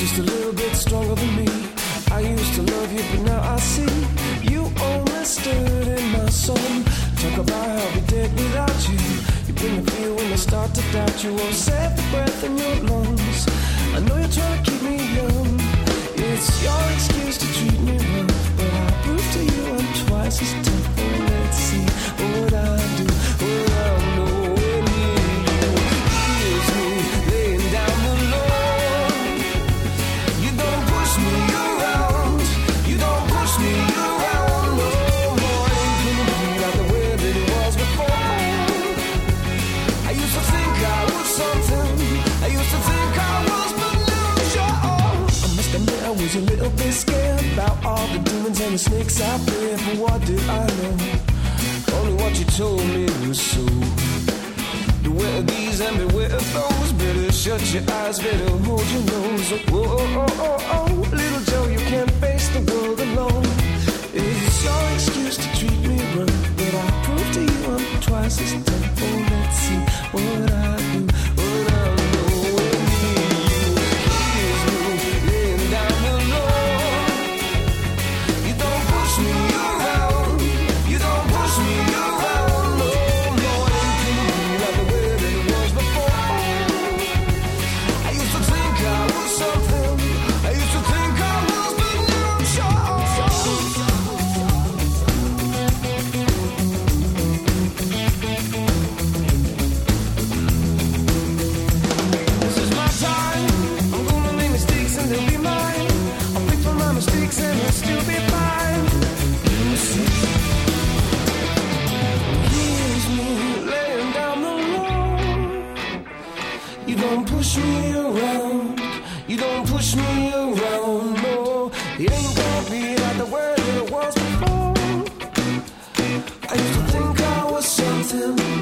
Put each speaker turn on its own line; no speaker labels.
just a little bit stronger than me. I used to love you, but now I see you only stood in my soul. Talk about how we did without you. You bring the fear when I start to doubt you. Won't save the breath in your lungs. I know you're trying to keep me young. It's your excuse to treat me wrong, but I prove to you I'm twice as tough. Oh, let's see what I do, what I know when you. Here's me laying down the law. You don't push me around. You don't push me around no more. Ain't gonna be like the way that it was before. I used to think I was something. I used to think I was, but now you're. I must admit I was a little bit scared about all the demons and the snakes out there. But what did I know? Only what you told me was so. Beware of these and beware of those. Better shut your eyes, better hold your nose. Oh, oh, oh, oh, oh. Little Joe, you can't face the world alone. It's your excuse to treat me wrong, but I prove to you I'm twice as tough. Oh, let's see what I do, what I know when you. Here's me laying down the law. You don't push me around. You don't push me around no more. Ain't gonna be like the way that it was before. I used to think I was something. I used to think I was, but now I'm sure. This is my time. I'm gonna make mistakes and they'll be mine. I'll pick from my mistakes and I'll still be fine. You see, here's me laying down the law. You don't push me around. You don't push me around, no. It ain't gonna be like the way that it was before. I used to think I was something.